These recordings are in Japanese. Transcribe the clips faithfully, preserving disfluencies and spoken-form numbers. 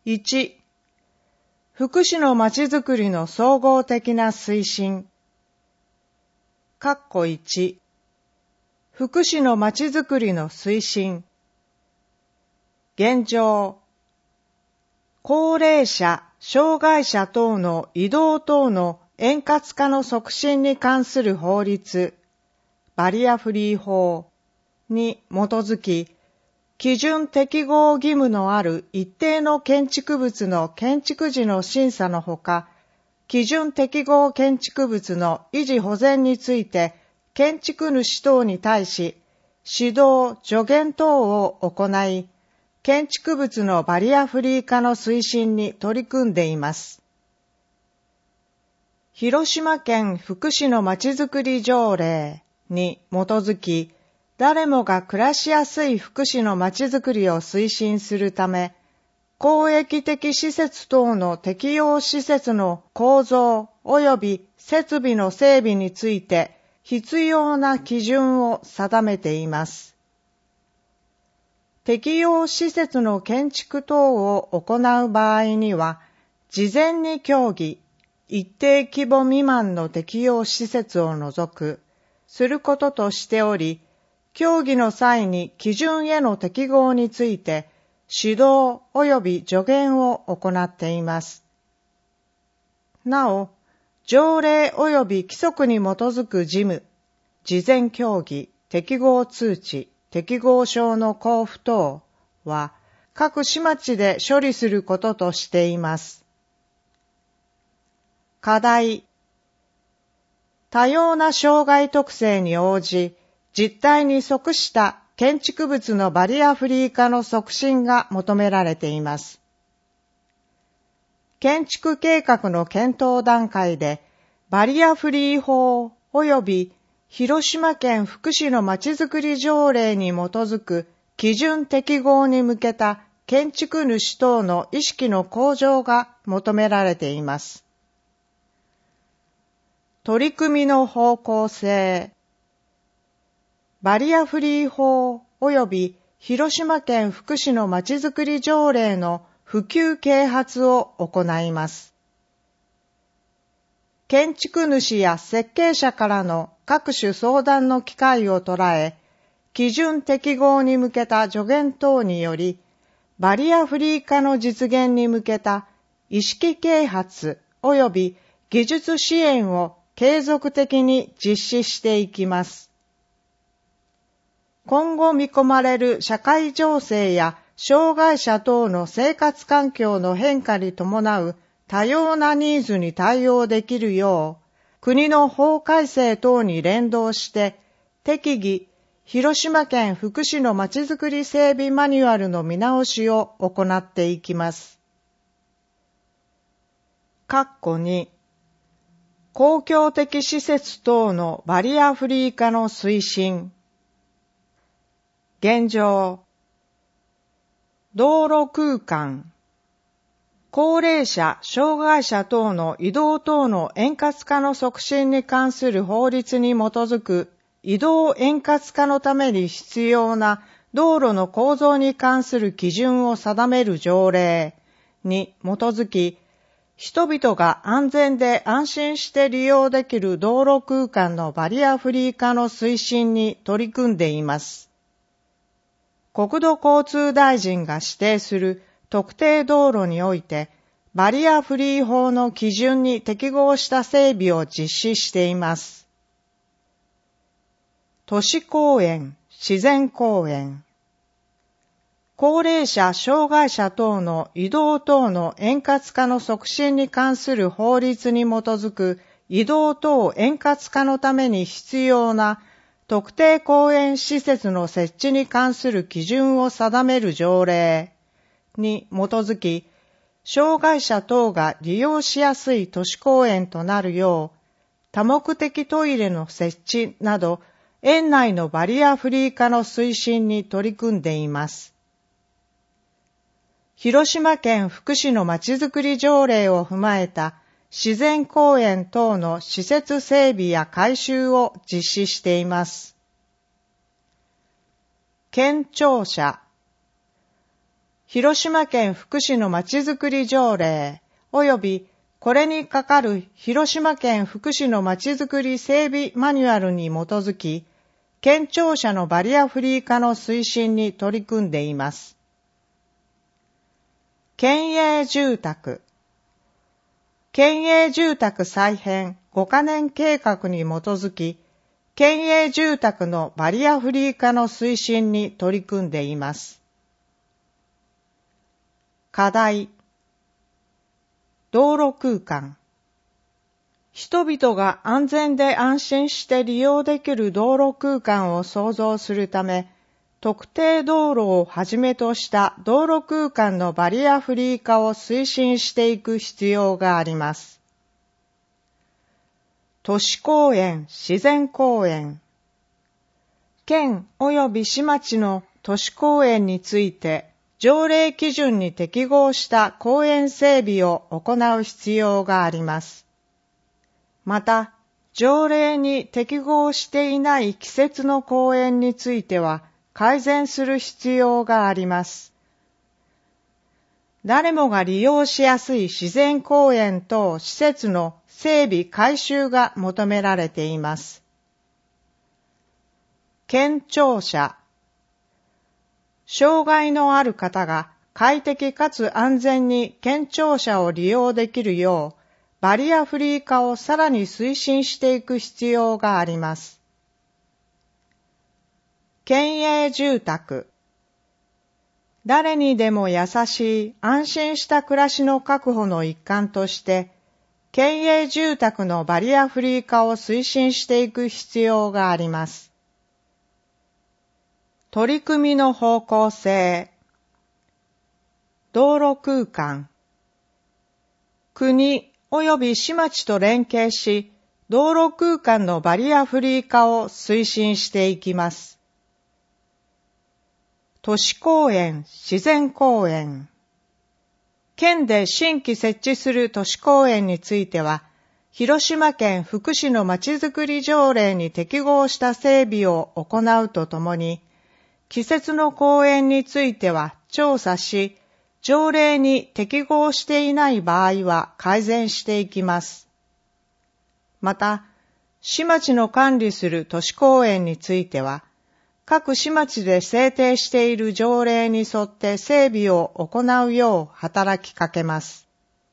いち、福祉のまちづくりの総合的な推進。かっこいち、福祉のまちづくりの推進。現状、高齢者、障害者等の移動等の円滑化の促進に関する法律、バリアフリー法に基づき、基準適合義務のある一定の建築物の建築時の審査のほか、基準適合建築物の維持保全について、建築主等に対し、指導・助言等を行い、建築物のバリアフリー化の推進に取り組んでいます。広島県福祉のまちづくり条例に基づき、誰もが暮らしやすい福祉のまちづくりを推進するため、公益的施設等の適用施設の構造及び設備の整備について必要な基準を定めています。適用施設の建築等を行う場合には、事前に協議、一定規模未満の適用施設を除く、することとしており、協議の際に基準への適合について指導及び助言を行っています。なお、条例及び規則に基づく事務、事前協議、適合通知、適合証の交付等は各市町で処理することとしています。課題、多様な障害特性に応じ、実態に即した建築物のバリアフリー化の促進が求められています。建築計画の検討段階で、バリアフリー法及び広島県福祉のまちづくり条例に基づく基準適合に向けた建築主等の意識の向上が求められています。取り組みの方向性。バリアフリー法及び広島県福祉のまちづくり条例の普及啓発を行います。建築主や設計者からの各種相談の機会を捉え、基準適合に向けた助言等により、バリアフリー化の実現に向けた意識啓発及び技術支援を継続的に実施していきます。今後見込まれる社会情勢や障害者等の生活環境の変化に伴う多様なニーズに対応できるよう、国の法改正等に連動して適宜、広島県福祉のまちづくり整備マニュアルの見直しを行っていきます。かっこに、公共的施設等のバリアフリー化の推進。現状、道路空間、高齢者、障害者等の移動等の円滑化の促進に関する法律に基づく移動円滑化のために必要な道路の構造に関する基準を定める条例に基づき、人々が安全で安心して利用できる道路空間のバリアフリー化の推進に取り組んでいます。国土交通大臣が指定する特定道路において、バリアフリー法の基準に適合した整備を実施しています。都市公園、自然公園。高齢者、障害者等の移動等の円滑化の促進に関する法律に基づく移動等円滑化のために必要な特定公園施設の設置に関する基準を定める条例に基づき、障害者等が利用しやすい都市公園となるよう、多目的トイレの設置など、園内のバリアフリー化の推進に取り組んでいます。広島県福祉のまちづくり条例を踏まえた自然公園等の施設整備や改修を実施しています。県庁舎。 広島県福祉のまちづくり条例及びこれにかかる広島県福祉のまちづくり整備マニュアルに基づき、県庁舎のバリアフリー化の推進に取り組んでいます。県営住宅県営住宅再編ごかねん計画に基づき、県営住宅のバリアフリー化の推進に取り組んでいます。課題道路空間人々が安全で安心して利用できる道路空間を創造するため、特定道路をはじめとした道路空間のバリアフリー化を推進していく必要があります。都市公園、自然公園県及び市町の都市公園について、条例基準に適合した公園整備を行う必要があります。また、条例に適合していない季節の公園については改善する必要があります。誰もが利用しやすい自然公園等施設の整備改修が求められています。県庁舎障害のある方が快適かつ安全に県庁舎を利用できるよう、バリアフリー化をさらに推進していく必要があります。県営住宅誰にでも優しい安心した暮らしの確保の一環として、県営住宅のバリアフリー化を推進していく必要があります。取り組みの方向性道路空間国及び市町と連携し、道路空間のバリアフリー化を推進していきます。都市公園、自然公園県で新規設置する都市公園については、広島県福祉のまちづくり条例に適合した整備を行うとともに、季節の公園については調査し、条例に適合していない場合は改善していきます。また、市町の管理する都市公園については、各市町で制定している条例に沿って整備を行うよう働きかけます。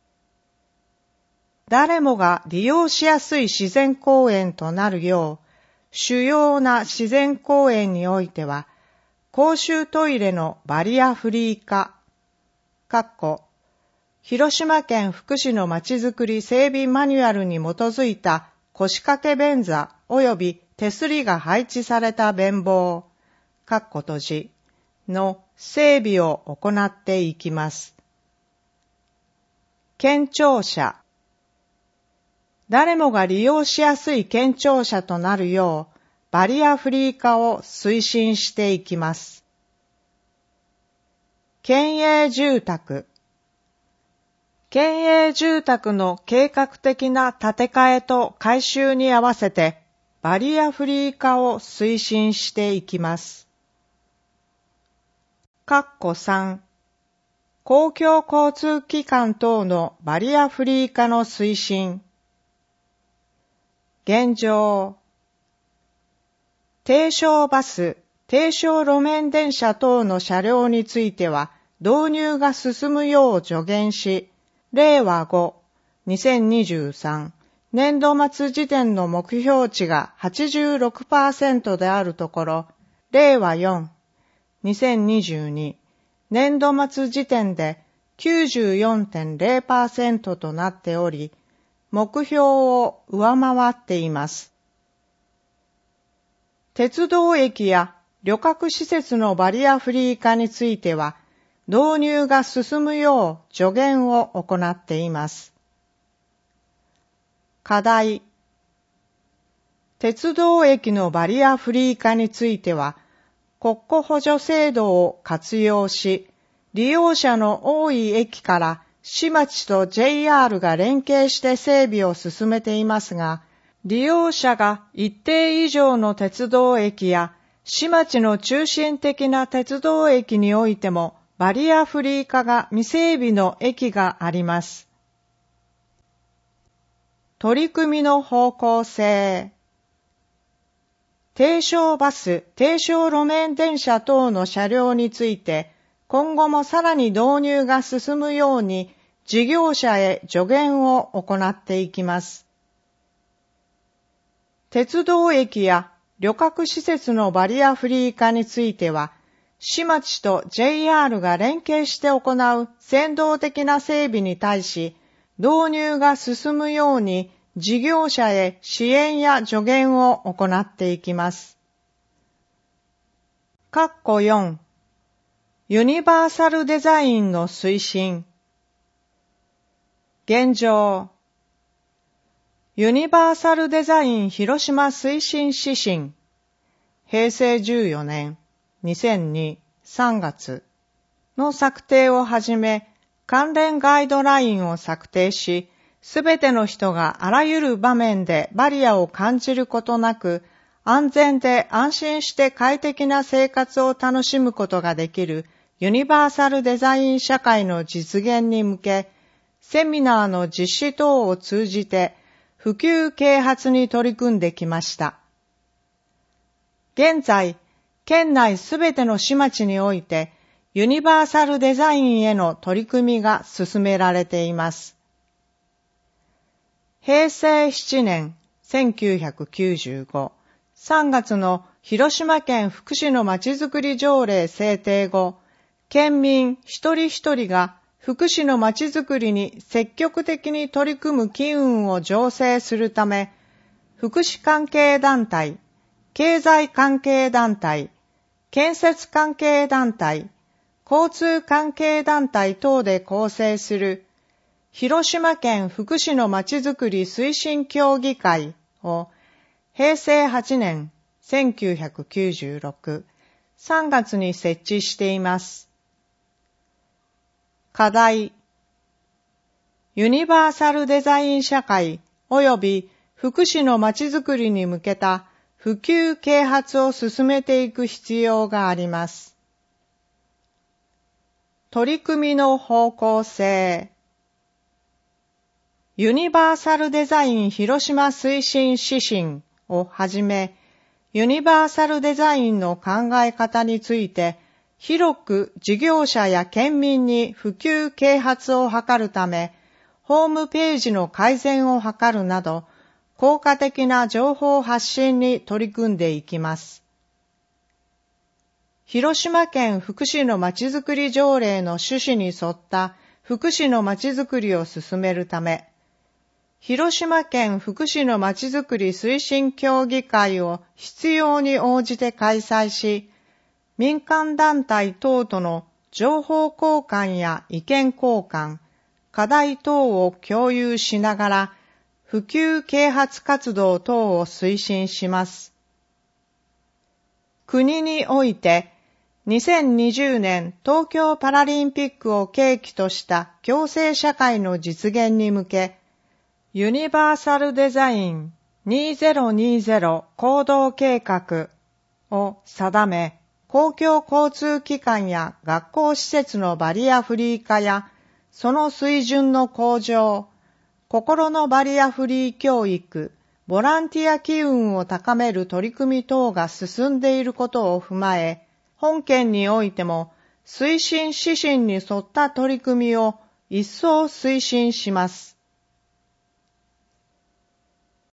誰もが利用しやすい自然公園となるよう、主要な自然公園においては、公衆トイレのバリアフリー化、かっこ広島県福祉のまちづくり整備マニュアルに基づいた腰掛け便座及び手すりが配置された便房、かっこ閉じの整備を行っていきます。県庁舎誰もが利用しやすい県庁舎となるよう、バリアフリー化を推進していきます。県営住宅県営住宅の計画的な建て替えと改修に合わせて、バリアフリー化を推進していきます。かっこさん公共交通機関等のバリアフリー化の推進現状低床バス、低床路面電車等の車両については導入が進むよう助言し、れいわご、にせんにじゅうさん年度末時点の目標値が はちじゅうろくパーセント であるところ、れいわよん、にせんにじゅうに年度末時点で きゅうじゅうよんてんれいパーセント となっており、目標を上回っています。鉄道駅や旅客施設のバリアフリー化については、導入が進むよう助言を行っています。課題鉄道駅のバリアフリー化については、国庫補助制度を活用し、利用者の多い駅から市町と ジェイアール が連携して整備を進めていますが、利用者が一定以上の鉄道駅や市町の中心的な鉄道駅においてもバリアフリー化が未整備の駅があります。取り組みの方向性。低床バス、低床路面電車等の車両について、今後もさらに導入が進むように、事業者へ助言を行っていきます。鉄道駅や旅客施設のバリアフリー化については、市町と ジェイアール が連携して行う先導的な整備に対し、導入が進むように事業者へ支援や助言を行っていきます。括弧よん、ユニバーサルデザインの推進。現状。ユニバーサルデザイン広島推進指針。へいせいじゅうよねん、にせんに、さんがつの策定をはじめ、関連ガイドラインを策定し、すべての人があらゆる場面でバリアを感じることなく、安全で安心して快適な生活を楽しむことができるユニバーサルデザイン社会の実現に向け、セミナーの実施等を通じて普及啓発に取り組んできました。現在、県内すべての市町においてユニバーサルデザインへの取り組みが進められています。へいせいしちねん、せんきゅうひゃくきゅうじゅうご、さんがつの広島県福祉のまちづくり条例制定後、県民一人一人が福祉のまちづくりに積極的に取り組む機運を醸成するため、福祉関係団体、経済関係団体、建設関係団体、交通関係団体等で構成する広島県福祉のまちづくり推進協議会をへいせいはちねん、せんきゅうひゃくきゅうじゅうろく、さんがつに設置しています。課題。ユニバーサルデザイン社会及び福祉のまちづくりに向けた普及啓発を進めていく必要があります。取り組みの方向性。ユニバーサルデザイン広島推進指針をはじめ、ユニバーサルデザインの考え方について、広く事業者や県民に普及啓発を図るため、ホームページの改善を図るなど、効果的な情報発信に取り組んでいきます。広島県福祉のまちづくり条例の趣旨に沿った福祉のまちづくりを進めるため、広島県福祉のまちづくり推進協議会を必要に応じて開催し、民間団体等との情報交換や意見交換、課題等を共有しながら、普及啓発活動等を推進します。国において、にせんにじゅうねん東京パラリンピックを契機とした共生社会の実現に向け、ユニバーサルデザインにせんにじゅう行動計画を定め、公共交通機関や学校施設のバリアフリー化や、その水準の向上、心のバリアフリー教育、ボランティア機運を高める取り組み等が進んでいることを踏まえ、本県においても推進指針に沿った取り組みを一層推進します。